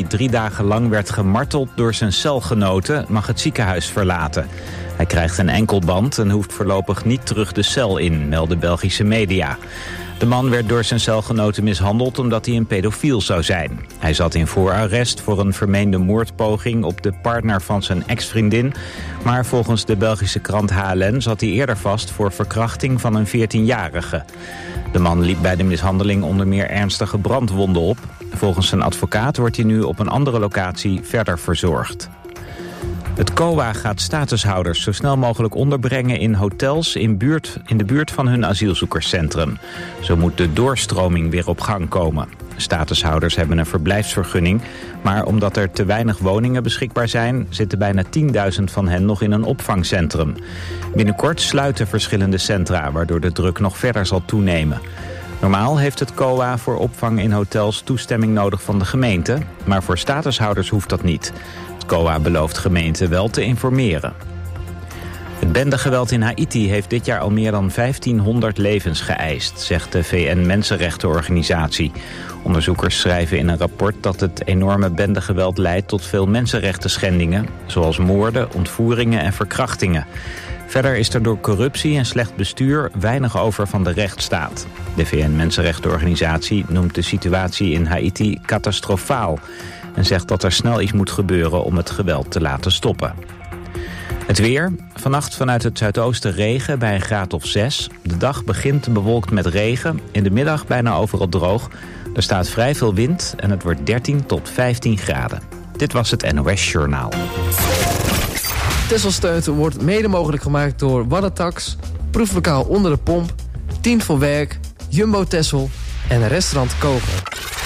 die 3 dagen lang werd gemarteld door zijn celgenoten, mag het ziekenhuis verlaten. Hij krijgt een enkelband en hoeft voorlopig niet terug de cel in, melden Belgische media. De man werd door zijn celgenoten mishandeld omdat hij een pedofiel zou zijn. Hij zat in voorarrest voor een vermeende moordpoging op de partner van zijn ex-vriendin. Maar volgens de Belgische krant HLN zat hij eerder vast voor verkrachting van een 14-jarige. De man liep bij de mishandeling onder meer ernstige brandwonden op. Volgens zijn advocaat wordt hij nu op een andere locatie verder verzorgd. Het COA gaat statushouders zo snel mogelijk onderbrengen in hotels in de buurt van hun asielzoekerscentrum. Zo moet de doorstroming weer op gang komen. Statushouders hebben een verblijfsvergunning, maar omdat er te weinig woningen beschikbaar zijn, zitten bijna 10.000 van hen nog in een opvangcentrum. Binnenkort sluiten verschillende centra, waardoor de druk nog verder zal toenemen. Normaal heeft het COA voor opvang in hotels toestemming nodig van de gemeente, maar voor statushouders hoeft dat niet. Het COA belooft gemeenten wel te informeren. Het bendegeweld in Haiti heeft dit jaar al meer dan 1500 levens geëist, zegt de VN-Mensenrechtenorganisatie. Onderzoekers schrijven in een rapport dat het enorme bendegeweld leidt tot veel mensenrechtenschendingen, zoals moorden, ontvoeringen en verkrachtingen. Verder is er door corruptie en slecht bestuur weinig over van de rechtsstaat. De VN-Mensenrechtenorganisatie noemt de situatie in Haiti catastrofaal en zegt dat er snel iets moet gebeuren om het geweld te laten stoppen. Het weer. Vannacht vanuit het zuidoosten regen bij een graad of 6. De dag begint bewolkt met regen. In de middag bijna overal droog. Er staat vrij veel wind en het wordt 13 tot 15 graden. Dit was het NOS Journaal. Tesselsteuten wordt mede mogelijk gemaakt door Waddatax, Proeflokaal Onder de Pomp, 10 voor Werk, Jumbo Tessel en Restaurant Kogel.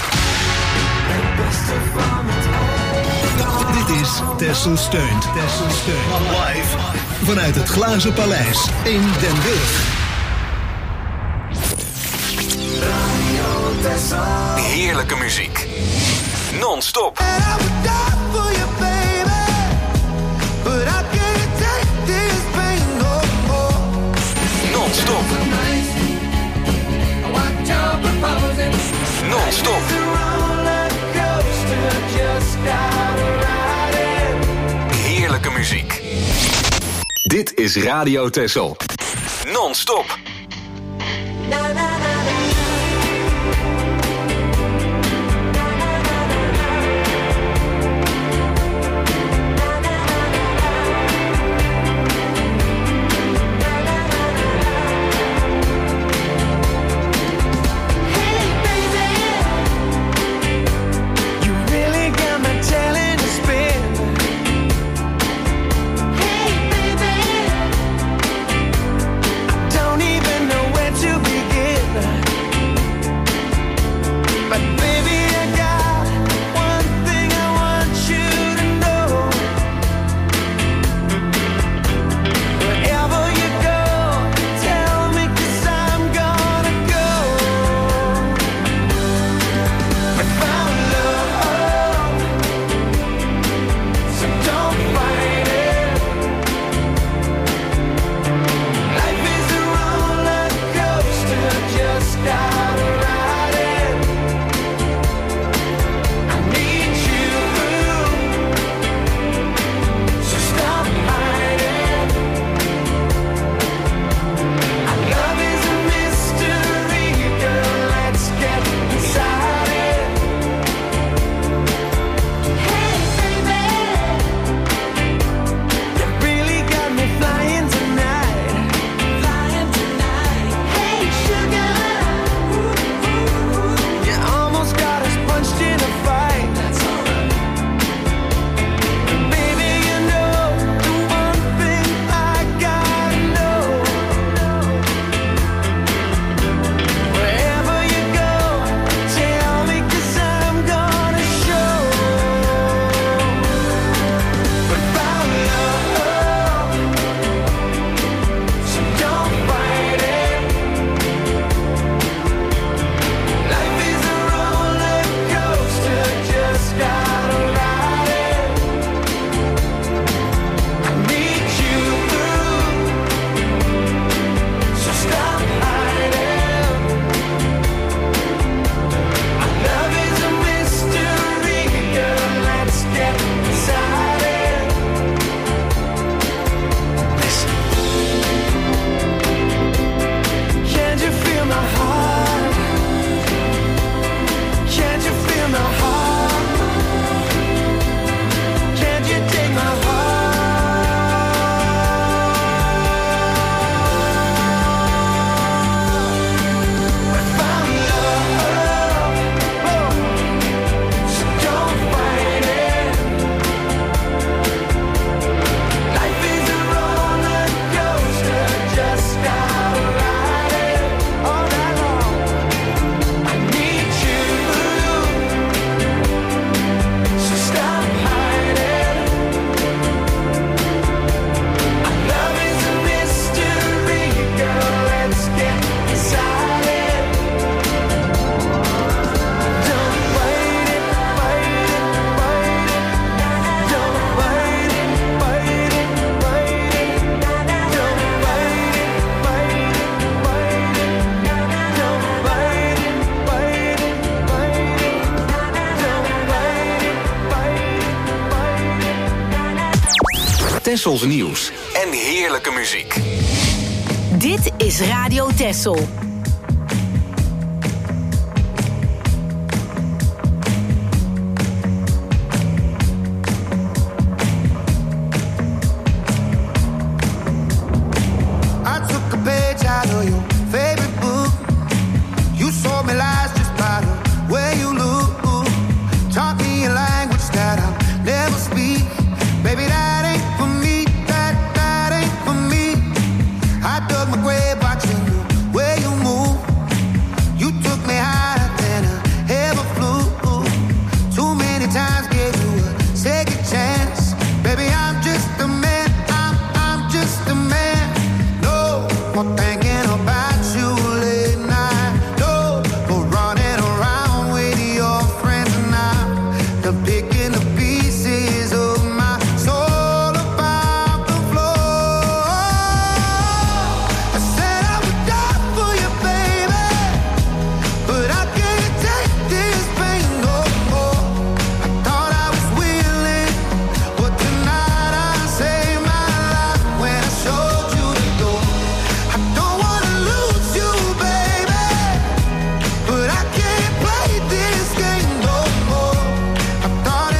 Dit is Texel Steunt. Live vanuit het Glazen Paleis in Den Burg. Heerlijke muziek. Non-stop. Non-stop. Non-stop. Heerlijke muziek. Dit is Radio Texel. Non-stop. Don't even Tessels nieuws en heerlijke muziek. Dit is Radio Tessel. Thought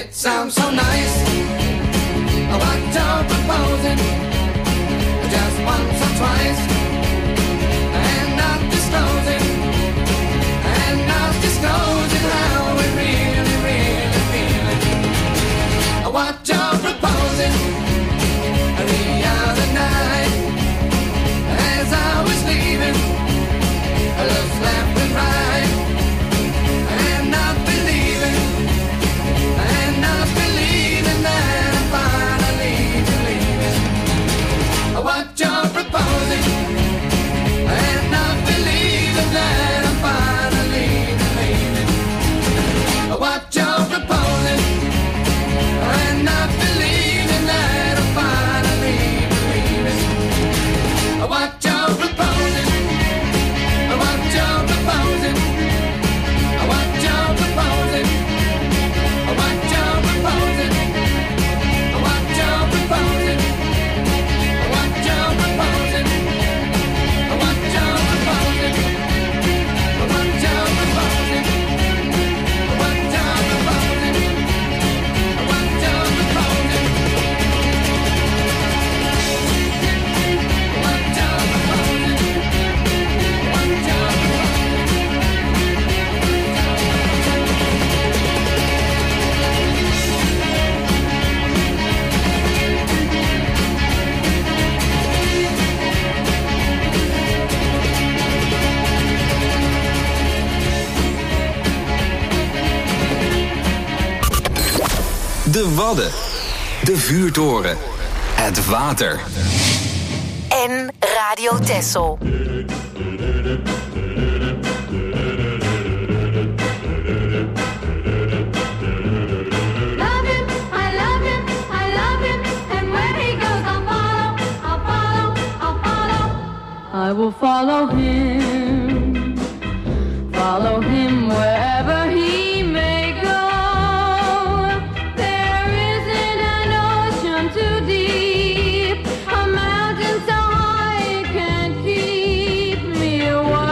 It sounds so nice. What you're proposing, just once or twice, and not disclosing how we really, really feel it. What you're proposing the other night, as I was leaving, I looked left and right, and not believing that I'm finally believing what you're proposing, and not believing that I'm finally believing what you're proposing, and not believing that I'm finally believing what you're proposing, what you're proposing, what you're proposing, what you're proposing, what you're proposing, what you're proposing, what you're proposing, what you're proposing, what you're proposing, what you're proposing, what you're proposing, what you're De Wadden. De Vuurtoren. Het water. En Radio Texel. I will follow him wherever he may go. There isn't an ocean too deep, a mountain so high it can't keep me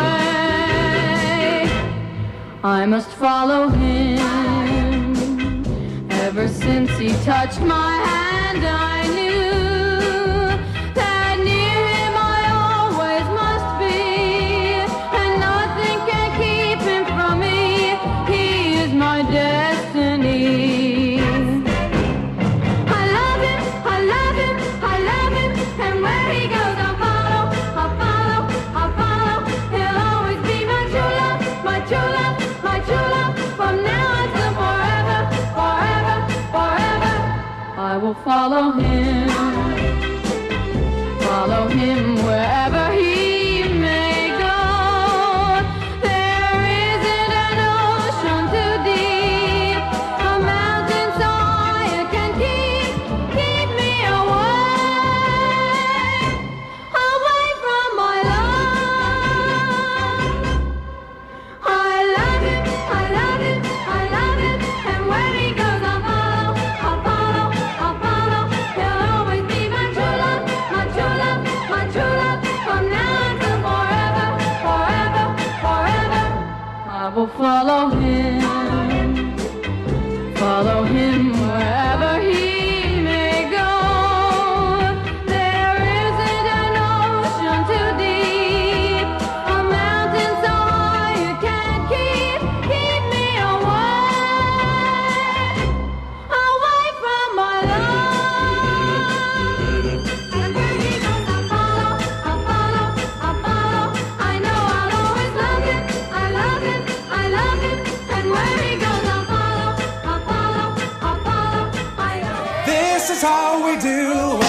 away. I must follow him. Ever since he touched my hand, I knew destiny. I love him, I love him, I love him, and where he goes I'll follow, I'll follow, I'll follow. He'll always be my true love, my true love, my true love, from now until forever, forever, forever. I will follow him wherever he may go. There isn't an ocean too deep, a mountain so high it can keep me away from my love. I love him, I love him, I love him, and where he goes I'll follow, I'll follow, I'll follow. He'll always be my true love, my true love, my true love, from now until forever, forever, forever. I will follow him wherever he may go. There isn't an ocean too deep, a mountain so high it can't keep me away from my love. And where he goes I'll follow, I'll follow, I'll follow. I know I'll always love him, I love him, I love him, and where he goes I'll follow, I'll follow, I'll follow. I know. This is how we do it.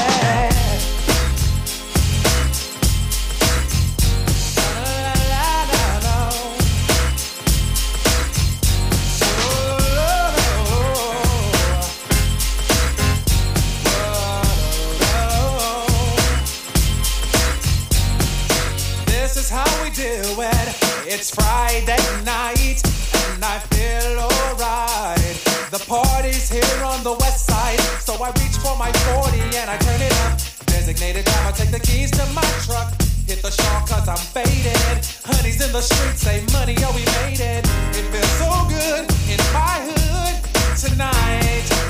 This is how we do it. It's Friday night and I feel alright. The party's here on the west side, so I reach for my 40 and I turn it up. Designated time, I take the keys to my truck. Hit the shop cause I'm faded. Honey's in the streets, say money, oh we made it. It feels so good in my hood tonight.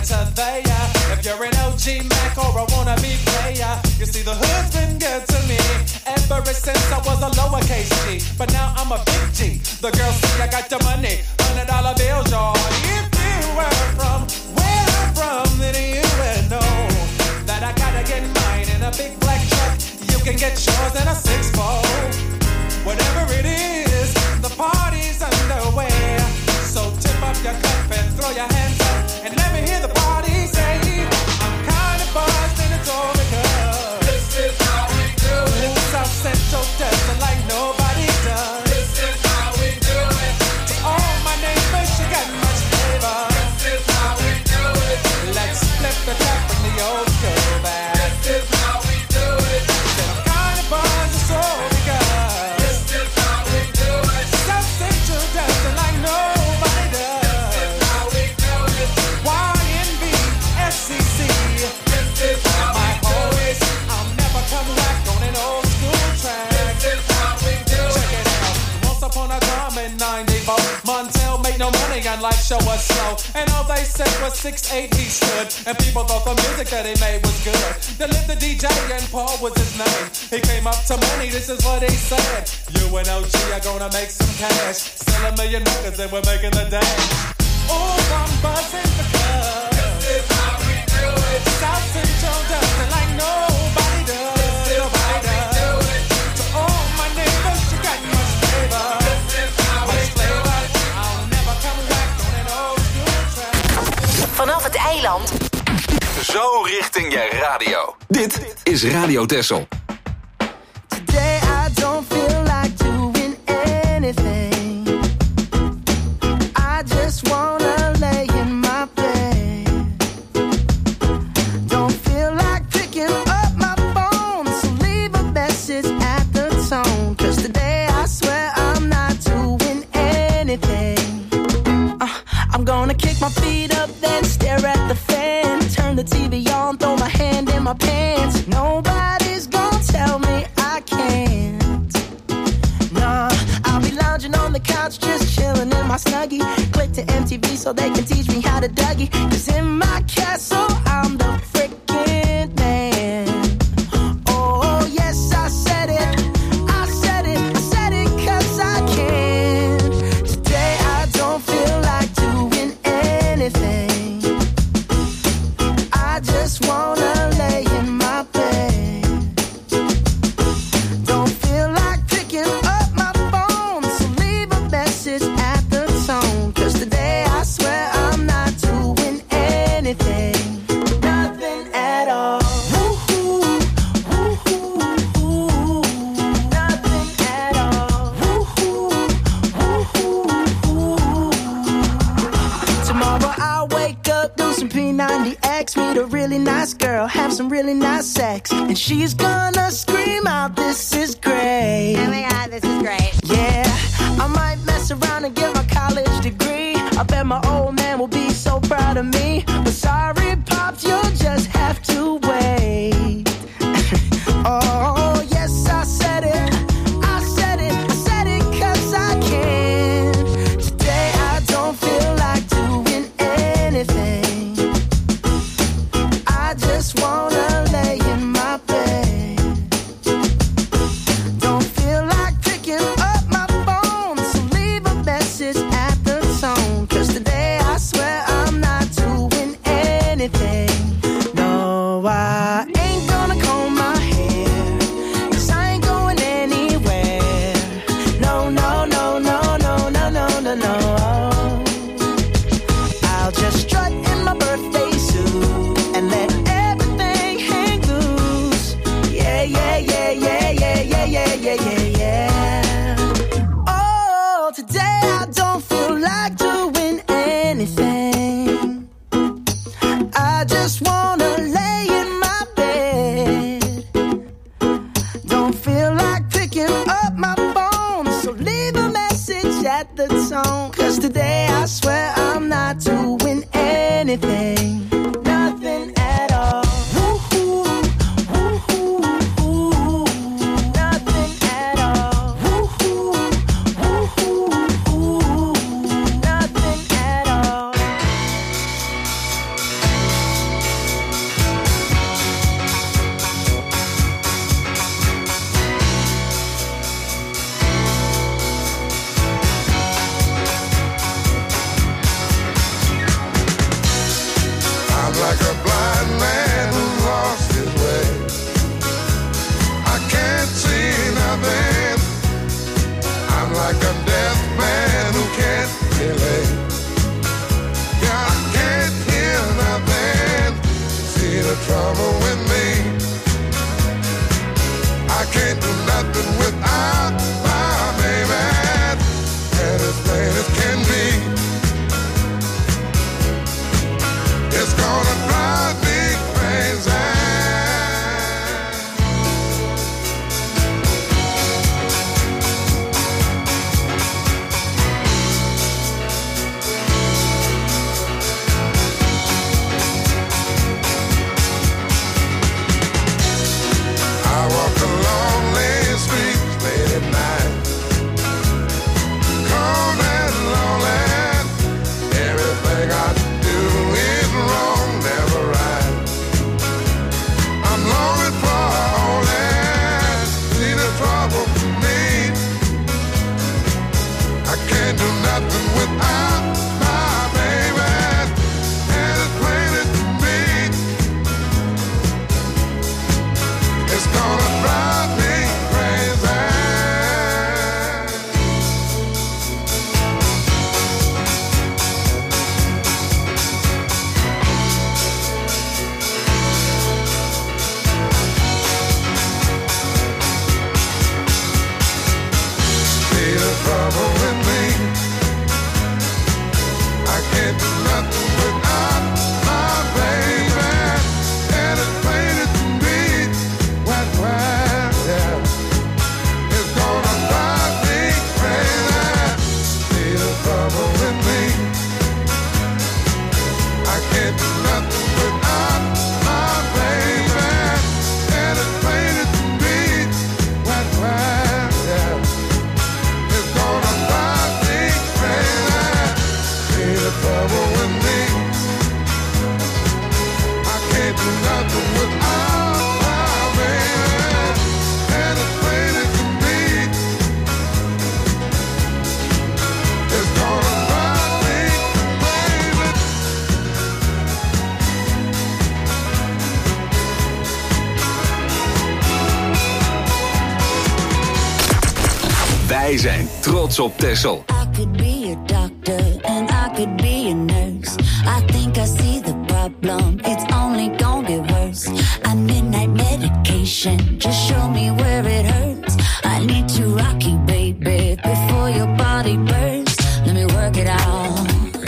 better they are. If you're an OG Mac or a wannabe player, you see the hood's been good to me ever since I was a lowercase G. But now I'm a big G. The girls see I got the money, $100 bills, y'all. If you were from where I'm from, then you would know that I gotta get mine in a big black truck. You can get yours in a 6-4. Whatever it is, the party's underway. So tip up your cup and throw your hands up and let me hear the party say, I'm kinda buzzed and it's all because this is how we do it. South Central does it like nobody does. This is how we do it. To all my neighbors, you got much flavor. This is how we do it. Let's flip the cup from the old school back. This is how we do it. Said I'm kinda buzzed, it's all because this is how we do it. South Central does it like nobody does. This is how we do it. YNB, SCC. This is how we do it. I'll never come back on an old school track. This is how we do it. Check it out. Once upon a time in 94, Montel made no money and life show was slow. And all they said was 6'8" he stood. And people thought the music that he made was good. Then lived the DJ and Paul was his name. He came up to money, this is what he said. You and OG are gonna make some cash. Sell $1 million records and we're making the dash. Oh, I'm buzzing because this is how we do it. South Central does it like nobody does. Nobody does. To all my neighbors, you got much flavor. This is how much flavor. I'll never come back on an old school track. Vanaf het eiland. Zo richting je radio. Dit is Radio Texel. Today I don't feel like doing anything. I just wanna lay in my bed. Don't feel like picking up my phone, so leave a message at the tone. 'Cause today I swear I'm not doing anything. I'm gonna kick my feet up, then stare at the fan. Turn the TV on, throw my hand in my pants. Nobody's gonna tell me I can't. Nah, I'll be lounging on the couch, just chilling in my Snuggie. Click to MTV so they can teach me how to Dougie. 'Cause in my castle, I'm the freaking man. Oh, yes, I said it. I said it. I said it 'cause I can. Today I don't feel like doing anything. I just wanna lay in my bed. Don't feel like picking up my phone, so leave a message at the tone. 'Cause today I swear I'm not doing anything. Nothing at all. Woo-hoo, woo-hoo, woo-hoo. Nothing at all. Woo-hoo, woo-hoo, woo-hoo. Tomorrow I'll wake up, do some P90X, meet a really nice girl, have some really nice sex, and she's gonna scream out, "This is great." Oh my God, this is great. Yeah, I might mess around and get my college degree. I bet my old man will be so proud of me. But sorry, Pops, you'll just have to wait. Oh, yes, I said it. I said it. I said it 'cause I can. Today I don't feel like doing anything. I just wanna lay in my bed. Don't feel like picking up my phone, so leave a message at the tone. 'Cause today I swear I'm not doing anything. No, I ain't gonna comb my hair, 'cause I ain't going anywhere. No, no, no, no, no, no, no, no, no. I'll just strut in my birthday suit and let everything hang loose. Yeah, yeah, yeah, yeah, yeah, yeah, yeah, yeah, yeah, yeah. Oh, today I don't feel like doing anything. I just wanna lay in my bed. Don't feel like picking up my phone, so leave a message at the tone. 'Cause today I swear I'm not doing anything. Nothing at all. Woo-hoo, woo-hoo, woo-hoo. Nothing at all. Woo-hoo, woo-hoo, woo-hoo. Nothing at all. Wij zijn trots op Texel. I could be a doctor and I could be a nurse. I think I see the problem, it's only gonna get worse. I midnight medication, just show me where it hurts. I need to rock you, baby, before your body bursts. Let me work it out.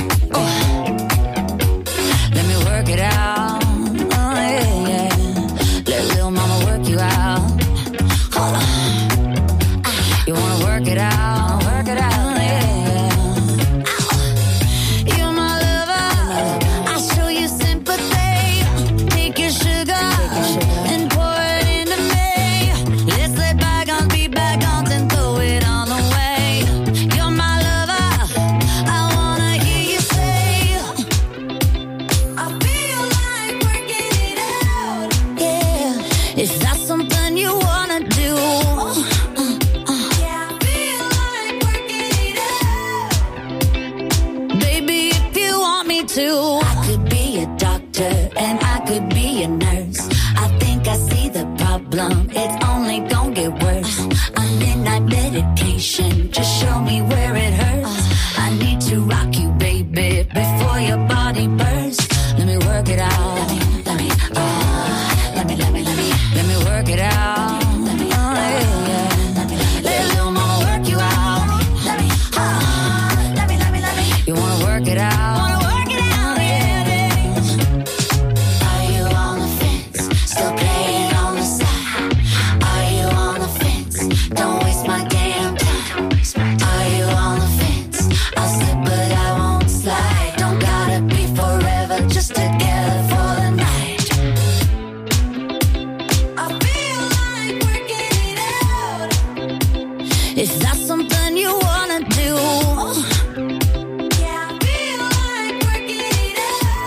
Let me work it out. Oh yeah, yeah. Let little mama work you out. Hold on. You wanna work it out? Work it out, yeah. You're my lover. I show you sympathy. Take your sugar and pour it into me. Let's let bygones be bygones and throw it on the way. You're my lover. I wanna hear you say, I feel like working it out. Yeah, if that's something you wanna do. I could be a doctor and I could be a nurse. I think I see the problem, it's only gonna get worse. I'm midnight medication, just show me where it hurts. I need to rock you, baby, before your body bursts. Let me work it out. Let me work it out. Oh, yeah. Let little mama work you out. You wanna work it out? If that's something you wanna do. Yeah, I feel like working it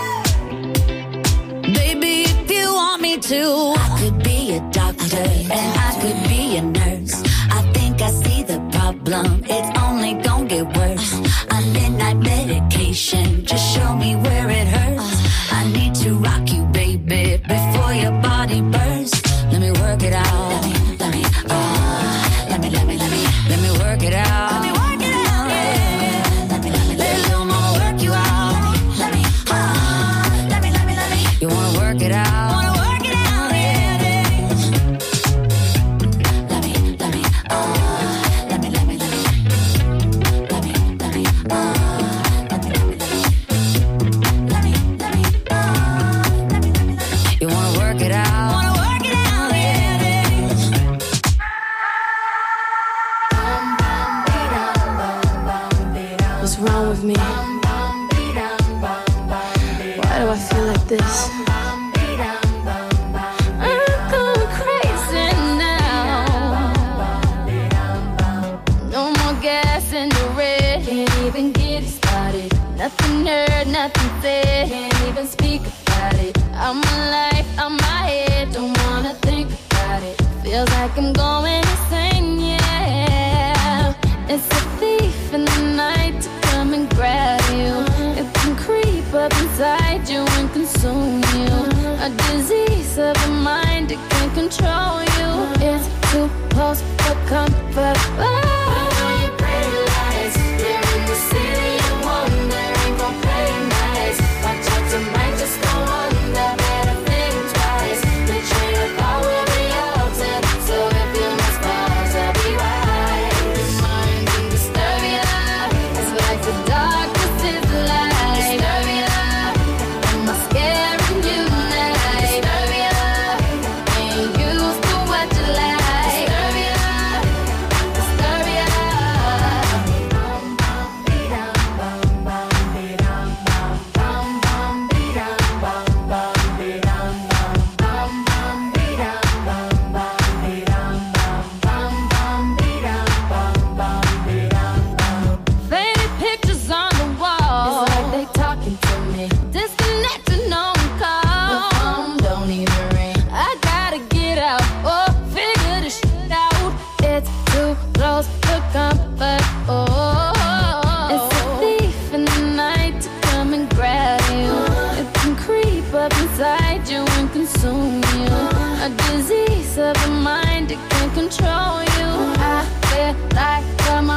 out. Baby, if you want me to. I could be a doctor and I could be a nurse. I think I see the problem, it's only gonna get worse. I'm midnight medication, just show me where it hurts. I need to rock you, baby, before your body bursts. Let me work it out. Let me work it out. Let me work it out. Yeah. Let little mama work you out. Let me. You wanna work it out? Wanna work it out? Yeah. Let me. You wanna work it out? Wanna work it out? Yeah. What's wrong with me? Why do I feel like this? I'm going crazy now. No more gas in the red. Can't even get it started. Nothing heard, nothing said. Can't even speak about it. I'm alive, I'm my head. Don't wanna think about it. Feels like I'm going insane, yeah. It's a thief in the night to come and grab you. It can creep up inside you and consume you. A disease of the mind, it can control you. It's too close for comfort. A disease of the mind, it can control you. I feel like I'm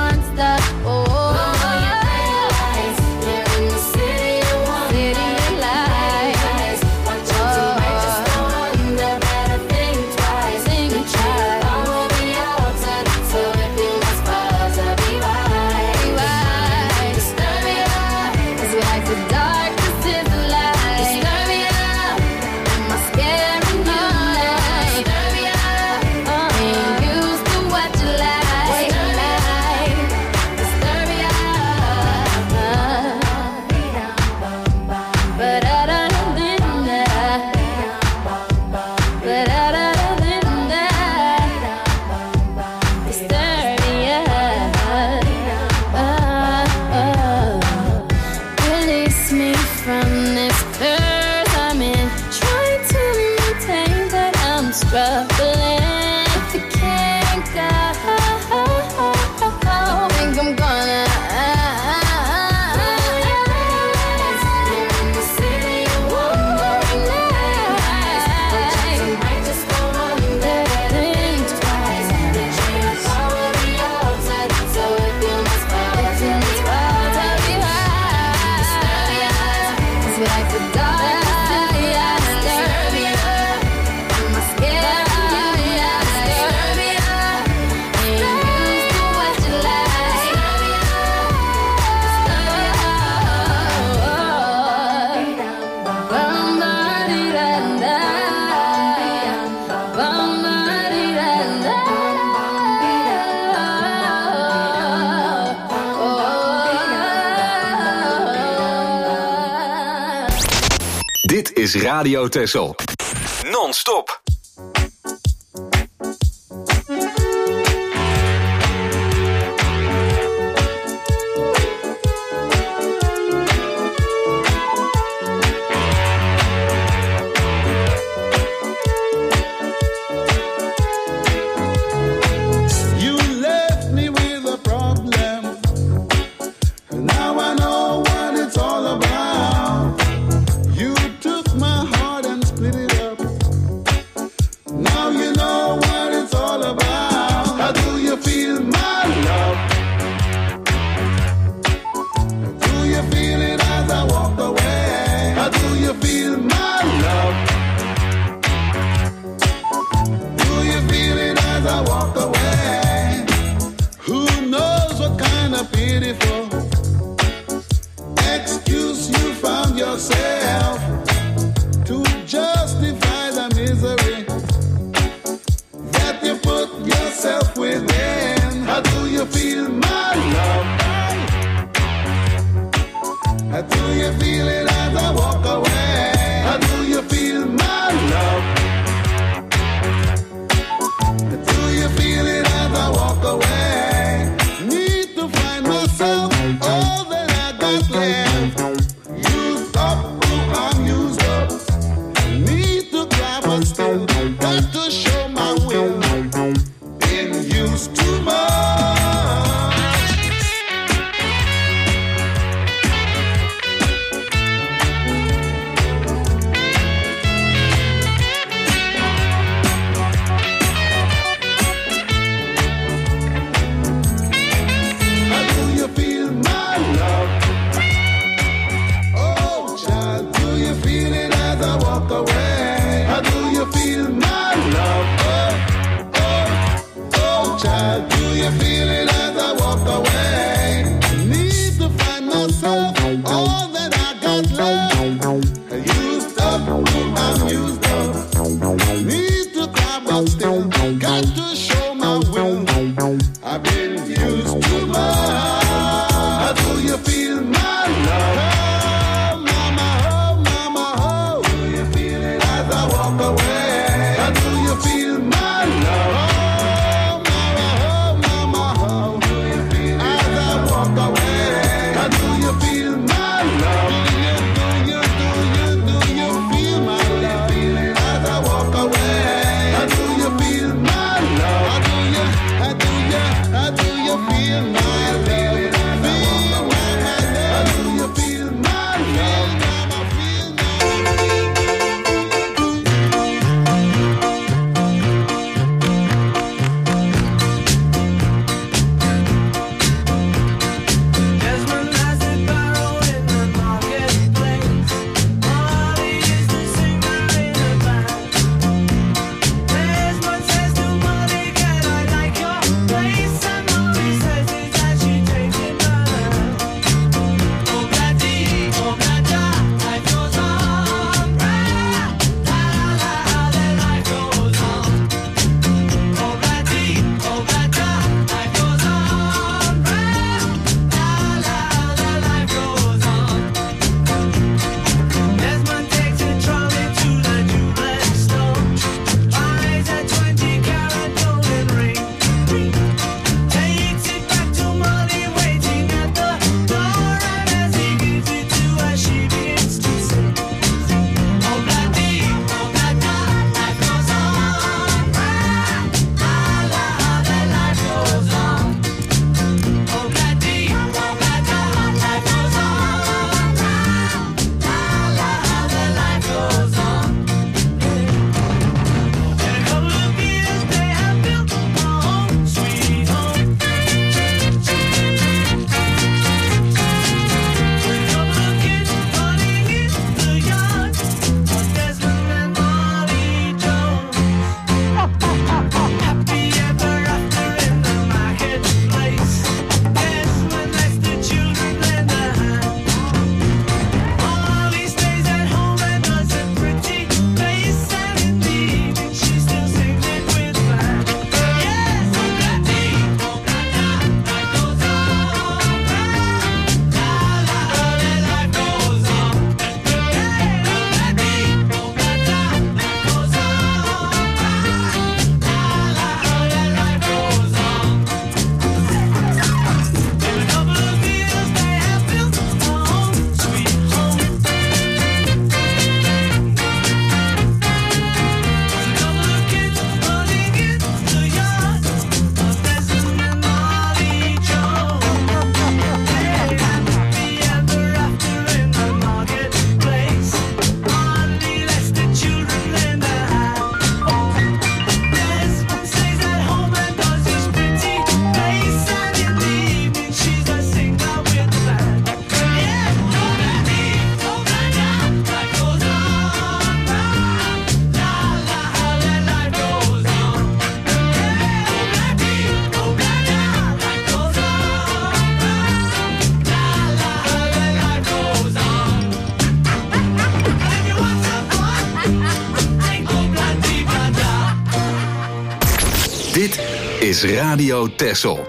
is Radio Texel. Non-stop. is Radio Texel.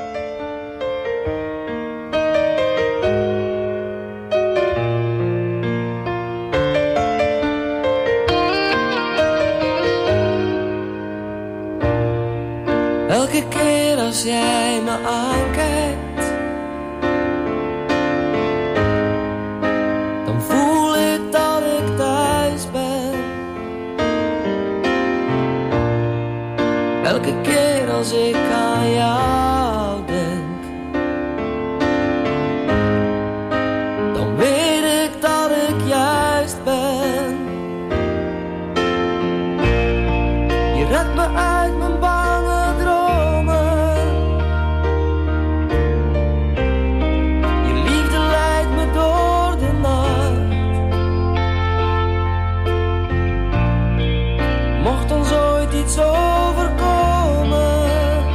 Elke keer als jij me aankijkt, dan voel ik dat ik thuis ben. Elke keer als ik aan jou denk, dan weet ik dat ik juist ben. Je redt me uit mijn bange dromen. Je liefde leidt me door de nacht. Mocht ons ooit iets overkomen,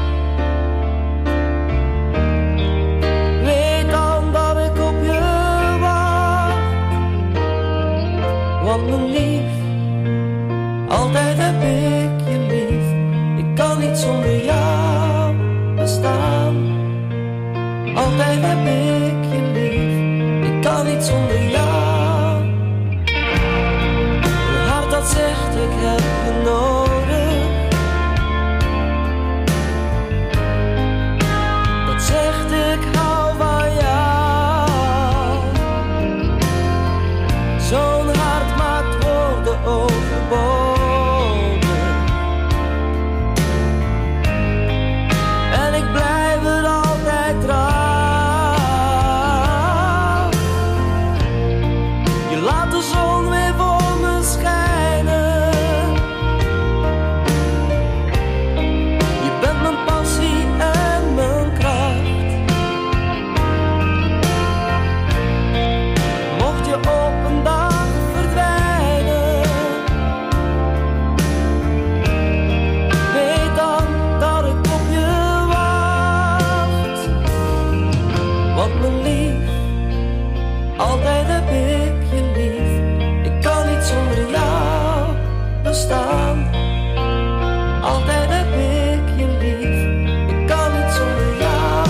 weet dan dat ik op je wacht. Want mijn lief, altijd heb ik je lief. Ik kan niet zonder jou bestaan. Altijd heb ik je lief. Ik kan niet zonder jou. Een hart dat zegt ik heb je nodig, dat zegt ik hou van jou. Zo'n hart maakt woorden overbodig. En ik blijf er altijd trouw. Je laat de zon weer voor me schijnen. Je bent mijn passie en mijn kracht. Mocht je op een dag verdwijnen, weet dan dat ik op je wacht. Want mijn lief, altijd heb ik je lief. Ik kan niet zonder jou bestaan. Altijd heb ik je lief. Ik kan niet zonder jou.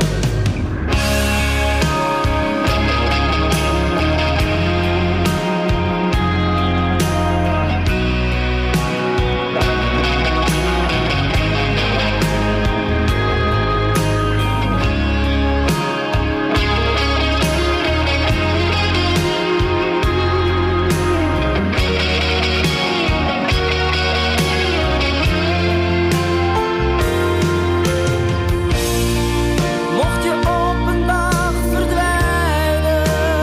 Mocht je op een dag verdwijnen,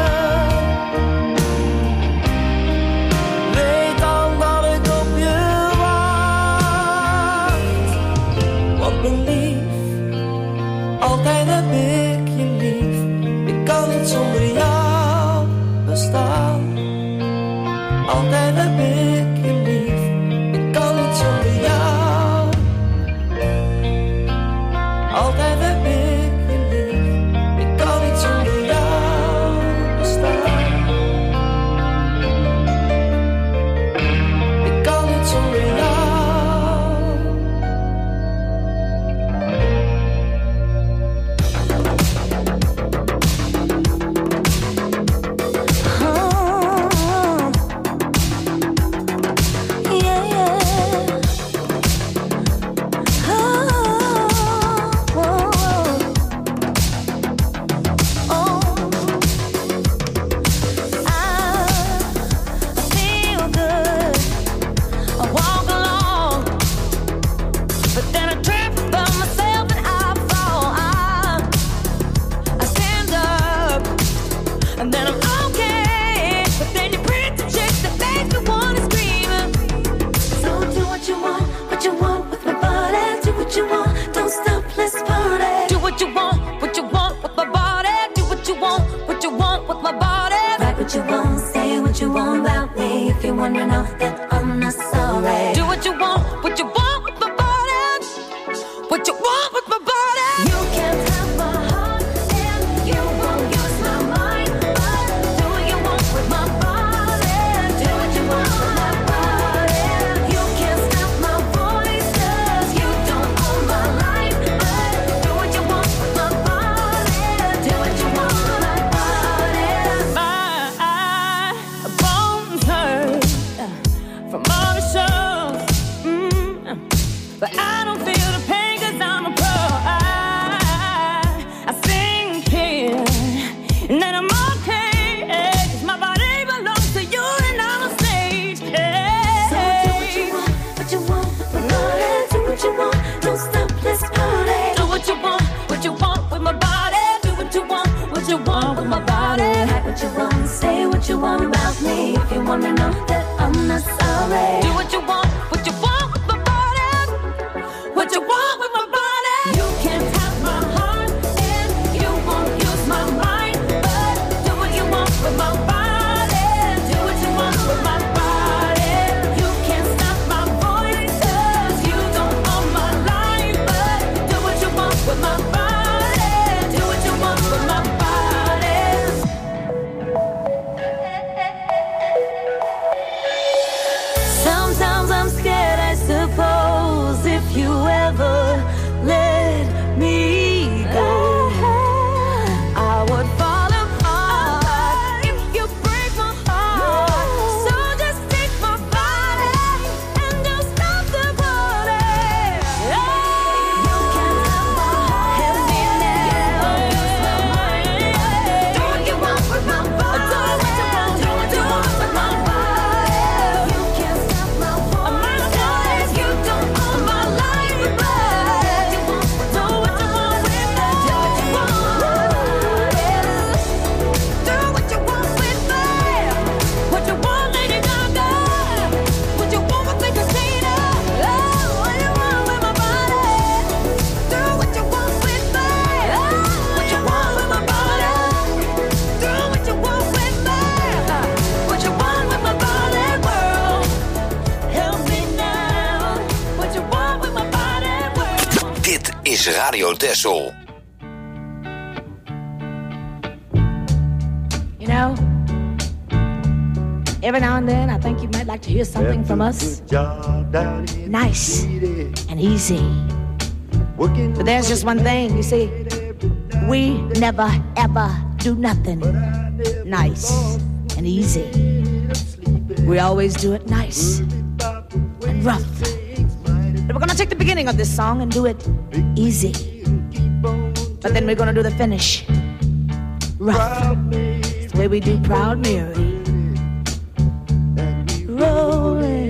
weet dan dat ik op je wacht. Want mijn lief, altijd heb ik je lief. Ik kan niet zonder jou bestaan. Altijd heb ik je lief. Ik kan niet zonder jou. Altijd heb ik je lief. Ik kan niet zonder jou bestaan. Ik kan niet zonder jou. Wondering now that I'm not sorry. Do what you want with my body. What you want with my body. You can't have my heart and you won't use my mind. But do what you want with my body. Do what you want with my body. You can't stop my voice 'cause you don't own my life. you want, say what you want about me. If you wanna know that I'm not sorry. Do what you want with my body. What you want with my body. You can't have my heart and you won't use my mind. But do what you want with my body. Do what you want with my body. You can't stop my voice 'cause you don't own my life. But do what you want with my body. Do what you want with my body. Sometimes I'm scared, I suppose, if you ever let me go, I would fall apart if you break my heart. So just take my body and don't stop the party. You can't have my heart. Help me now. Do what you want with my body. Do what you want. Do what you want with my body. You can't stop my voice. You don't own my life, but do what you want with me. Do what you want. Do what you want with me. What you want, Lady Gaga. What you want with me, Christina. Oh, what you want with my body. Do what you want with me. What you want with my body. Do what you want with me. What you want with my body, world. Help me now. What you want with my body, world. Dit is Radio Texel. You know, every now and then I think you might like to hear something from us. Nice and easy. But there's just one thing, you see. We never ever do nothing nice and easy. We always do it nice and rough. But we're gonna take the beginning of this song and do it easy. But then we're gonna do the finish rough. It's the way we do Proud Mary. Rolling,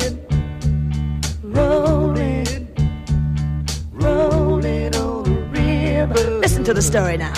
rolling, rolling on the river. Listen to the story now.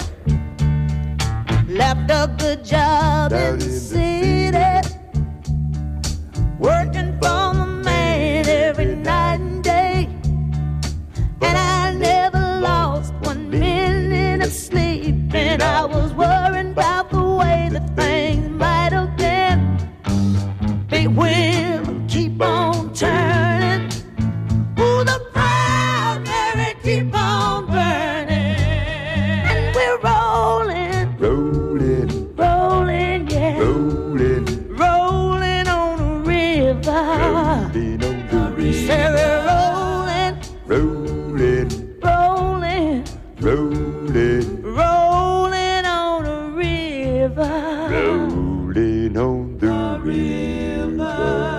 Left a good job in the city, working for the man every night and day. And I never lost 1 minute of sleep. And I was worried about the way that things might have been. Big wheel keep on turning. Ooh, the Proud Mary keep on burning. And we're rolling, rolling, rolling, yeah, rolling, rolling on the river. Rolling on the river. Say we're rolling, rolling, rolling, rolling, rolling on the river. Rolling on the river.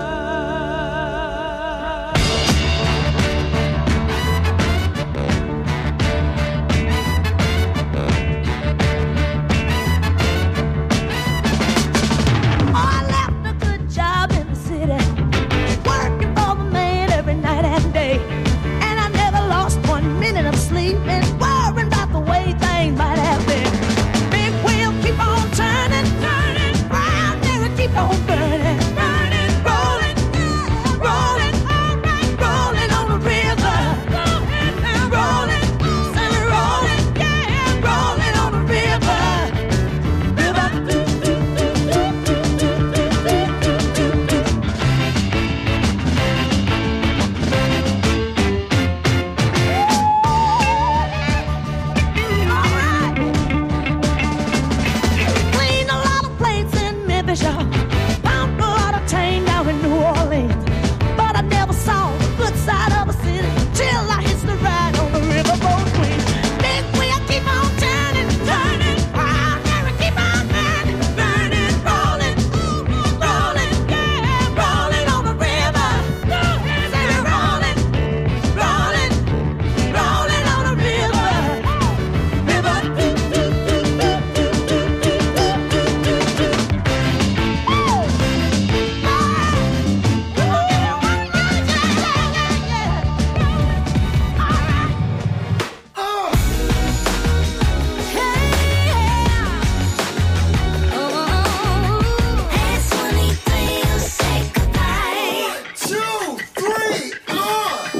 I left a good job in the city, working for the man every night and day. And I never lost 1 minute of sleep and worrying about the way things might have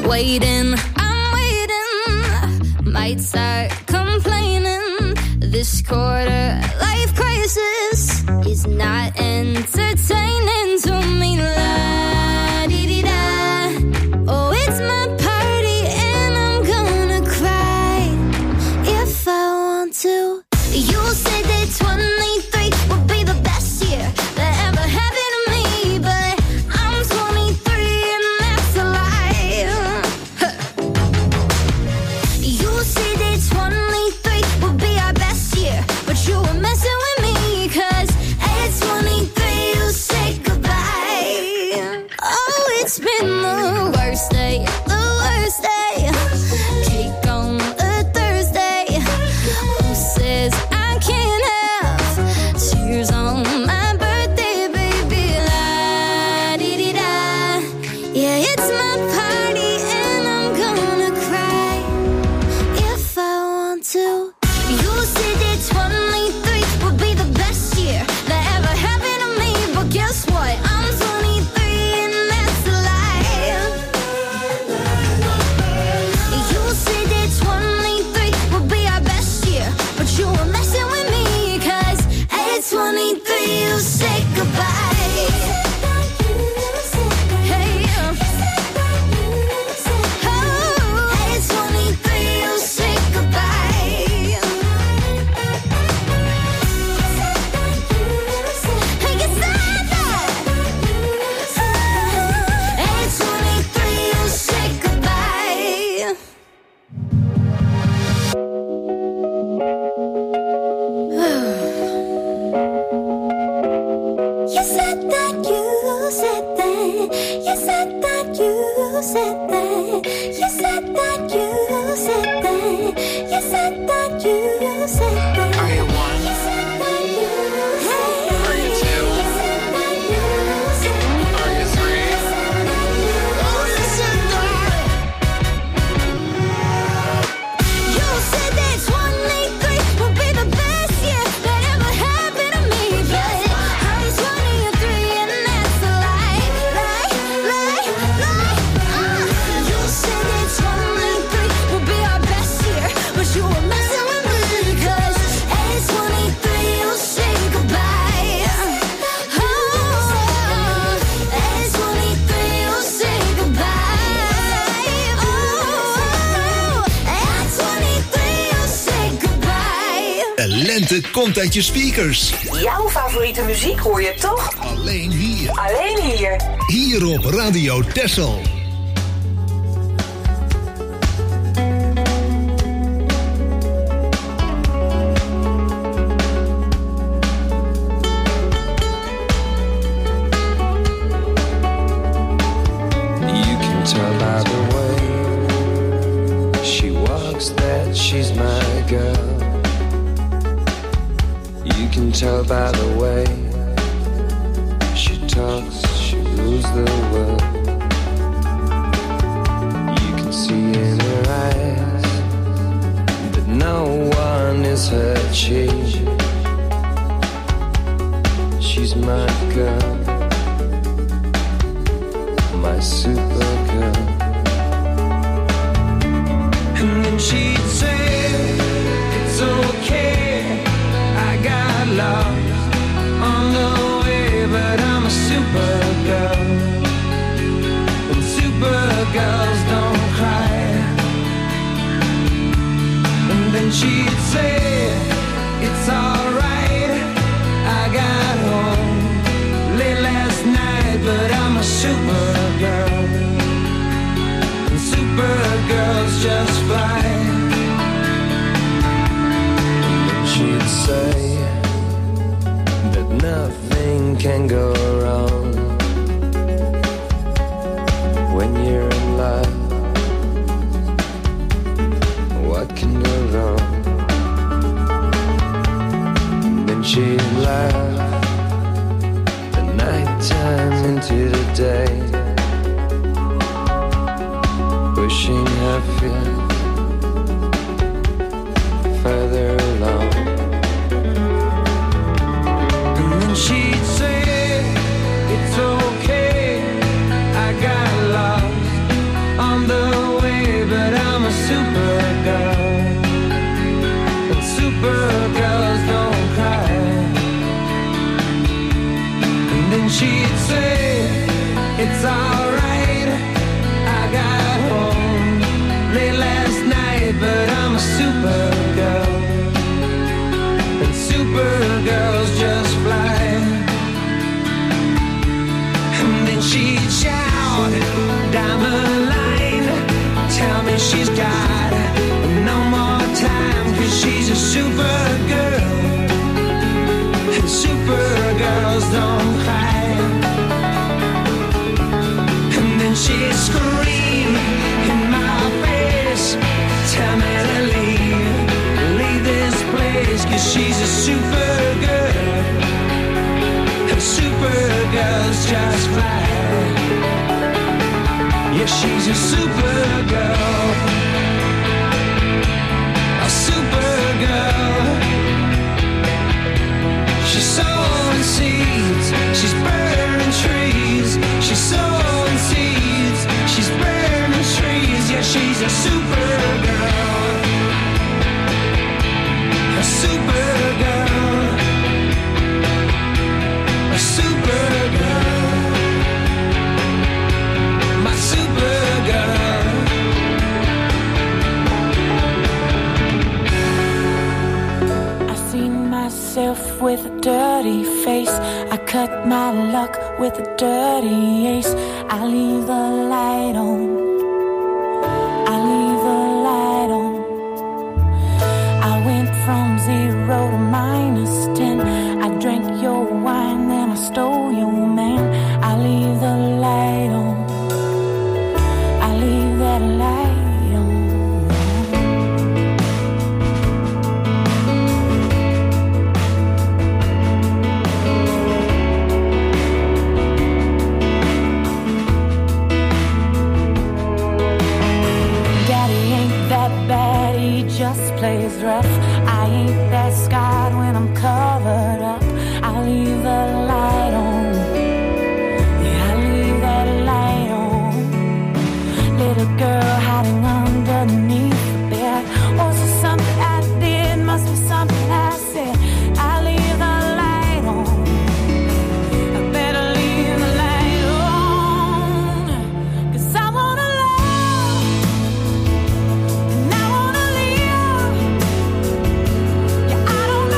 waiting, I'm waiting. Might start complaining. This quarter life crisis is not entertaining to me. La dee dee da. Oh, it's my party and I'm gonna cry if I want to. You say that 23 would be the best year that ever happened to me, but I'm 23 and that's a lie. You say that 23 would be our best year, but you were messing with me, 'cause at 23 you say goodbye. Oh, it's been the worst day, the worst day. Cake on a Thursday. Who says I can't have tears on my birthday, baby? La dee dee da. Yeah, it's my party and I'm gonna cry if I want to. You said that 23 would be the best year that ever happened to me, but guess what? I'm 23 and that's a lie. You said that 23 would be our best year, but you were messing with me, 'cause at 23 you say goodbye. Hey, oh, at 23 you say goodbye. Hey, you said that. At 23 you say goodbye. You said that, you said that, you said that, you said that, you said that, you said that, you said that, you said that. Are you one? You said that, you said that. Are you two? You said that, you said that. Are you three? Oh, you said that. You said that 23 would be the best year that ever happened to me, but I'm 23 and that's a lie, lie, lie, lie. You said that 23 would be our best year, but you were messing with me, 'cause at 23 you say goodbye. Oh, at 23 you say goodbye. Oh, at 23 you say goodbye. De lente komt uit je speakers. Jouw favoriete muziek hoor je toch? Alleen hier. Alleen hier. Hier op Radio Texel. You can tell by the way she walks that she's my girl. You can tell by the way she talks, she rules the world. You can see in her eyes that no one is her chief. She's my girl, my super girl. And then she'd say, it's okay, I got lost on the way, but I'm a super girl. And super girls don't cry. And then she'd say, it's alright, I got home late last night, but I'm a super girl. And super girls just fly. And then she'd say that nothing can go wrong when you're in love. What can go wrong? And then she'd laugh the night time into the day, pushing her feet further along. And then she'd say, it's okay, I got lost on the supergirls don't cry. And then she'd say, it's alright, I got home late last night, but I'm a supergirl, and supergirls just fly. And then she'd shout down the line, tell me she's got no more time, 'cause she's a supergirl, and supergirls don't cry. And then she'd scream in my face, tell me to leave this place, 'cause she's a supergirl, and supergirls just fly. Yeah, she's a supergirl, a supergirl. She's sowing seeds, she's burning trees. She's sowing seeds, she's burning trees. Yeah, she's a supergirl, a supergirl, a supergirl, my supergirl. I've seen myself with a dirty face. I cut my luck with a dirty ace. I leave the light on, I leave the light on. I went from 0 to -10. I drank your wine, then I stole your man. I leave the light on, I leave that light on. Daddy ain't that bad, he just plays rough. I ain't that scarred when I'm covered up. I leave the light on, yeah, I leave that light on. Little girl hiding underneath the bed. Was it something I did? Must be something I said. I leave the light on, I better leave the light on, 'cause I wanna love and I wanna live. Yeah, I don't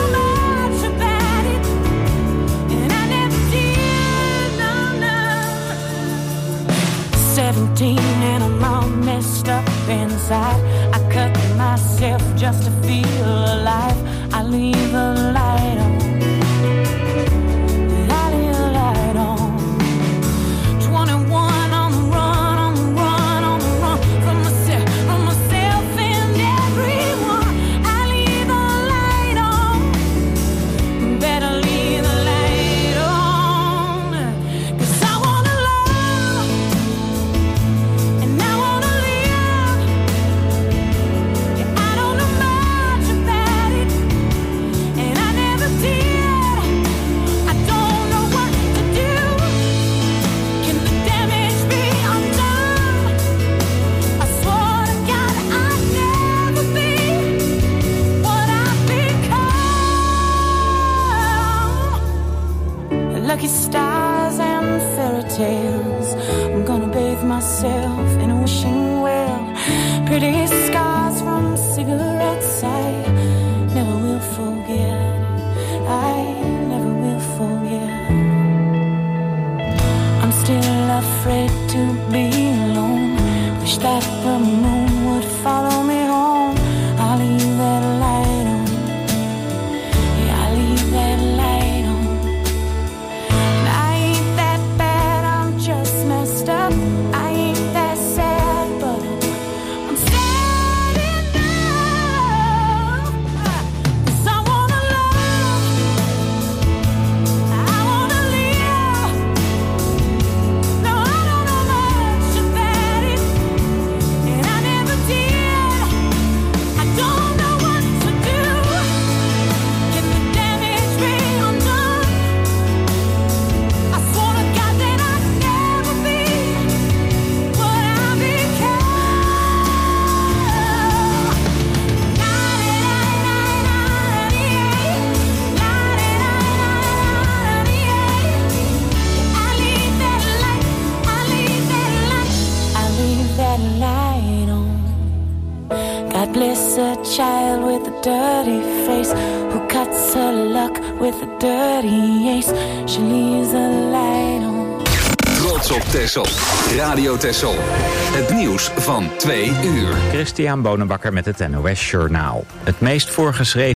dirty face, who cuts her luck with a dirty ace. She leaves a light on. Trots op Texel. Radio Texel. Het nieuws van 2 uur. Christian Bonenbakker met het NOS Journaal. Het meest voorgeschreven